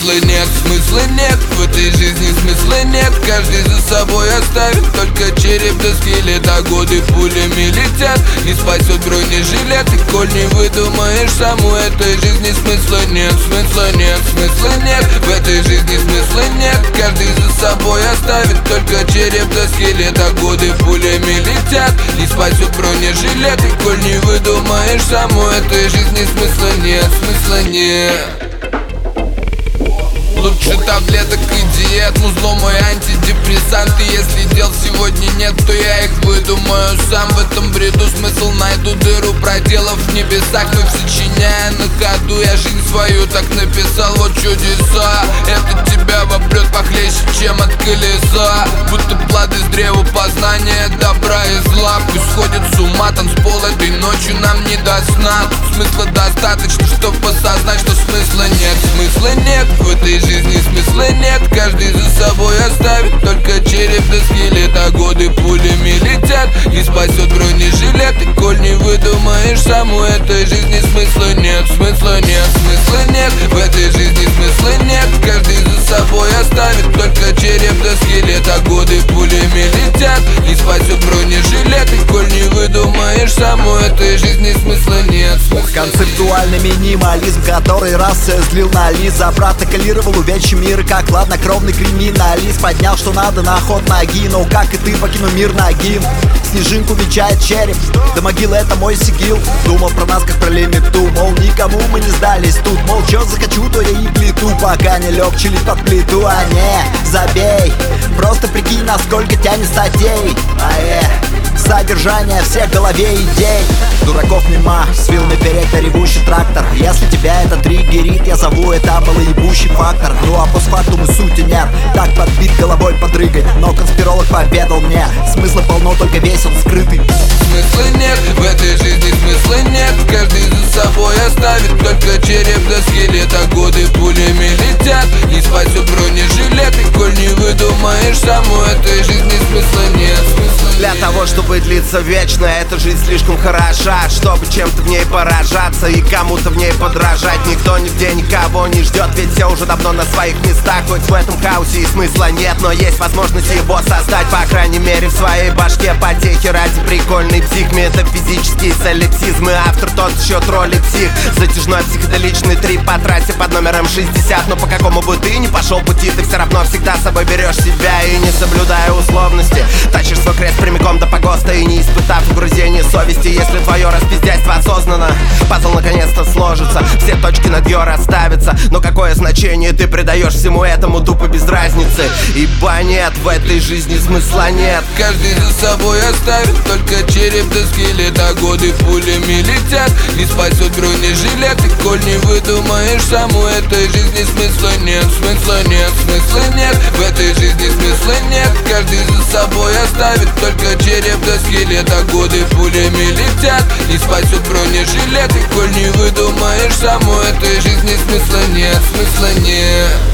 смысла нет, смысла нет. В этой жизни смысла нет. Каждый за собой оставит только череп да скелет. А годы пулями летят, не спасет бронежилет. И коль не выдумаешь сам, у этой жизни смысла нет, смысла нет, смысла нет. В этой жизни смысла нет. Каждый за собой оставит только череп да скелет. А годы пулями летят, не спасет бронежилет. И коль не выдумаешь сам, у этой жизни смысла нет, смысла нет. Лучше таблеток и диет, музло мой антидепрессант. И если дел сегодня нет, то я их выдумаю сам. В этом бреду смысл найду, дыру проделав в небесах. Но сочиняя на ходу, я жизнь свою так написал. Вот чудеса, это тебя вопрет похлеще, чем от колеса. Будто плоды с древа познания добра и зла. Пусть сходит с ума танцпол, этой ночью нам не до сна. Тут смысла достаточно, чтобы осознать, что смысла нет, смысла нет. В этой жизни смысла нет. Каждый за собой оставит только череп да скелет. А годы пулями летят, не спасет бронежилет. И коль не выдумаешь сам, у этой жизни смысла нет, смысла нет, смысла нет. В этой жизни смысла нет. Каждый за собой оставит только череп да скелет. А годы пулями летят, не спасет бронежилет. И коль не выдумаешь сам, у этой жизни смысла нет, смысла нет. Концептуальный минимализм, который раз все слил на лист. Запротоколировал увечья мира, как хладнокровный криминалист. Поднял что надо на ход ноги, но как и ты покину мир нагим. Снежинку венчает череп, до могилы это мой сигил. Думал про нас как про лимиту, мол никому мы не сдались тут. Мол чё захочу, то я и плиту, пока не лег чилить под плиту. А не, забей, просто прикинь, насколько тянет статей. Содержание всех в голове идей. Дураков мимо, с вилами переть на ревущий трактор. Если тебя это триггерит, я зову это малоебущий фактор. Ну а постфактум и сути нет, так подбит головой подрыгать. Но конспиролог поведал мне, смысла полно, только весь он скрытый. Смысла нет, в этой жизни смысла нет. Каждый за собой оставит только череп да скелет. А годы пулями летят, не спасет бронежилет. И коль не выдумаешь сам, у этой жизни смысла нет, смысла нет. Для того, чтобы длиться вечно, эта жизнь слишком хороша, чтобы чем-то в ней поражаться и кому-то в ней подражать. Никто нигде никого не ждет, ведь все уже давно на своих местах. Хоть в этом хаосе и смысла нет, но есть возможность его создать. По крайней мере в своей башке потехи ради прикольный псих. Метафизические солипсизмы, автор тот еще тролли псих. Затяжной психоделичный трип по трассе под номером 60. Но по какому бы ты ни пошел пути, ты все равно всегда с собой берешь себя. И не соблюдая условности, тащишь свой крест прямиком до погоста. И не испытав угрызения совести, если твое распиздяйство осознанно, пазл наконец-то сложится, все точки над «ё» расставятся. Но какое значение ты придаешь всему этому, тупо без разницы. Ибо нет, в этой жизни смысла нет. Каждый за собой оставит только череп да скелет. А годы пулями летят, не спасет бронежилет. И коль не выдумаешь сам, у этой жизни смысла нет, смысла нет, смысла нет. В этой жизни смысла нет. Каждый за собой оставит только череп да скелет. А годы пулями летят, не спасет бронежилет. И коль не выдумаешь сам, у этой жизни смысла нет, смысла нет.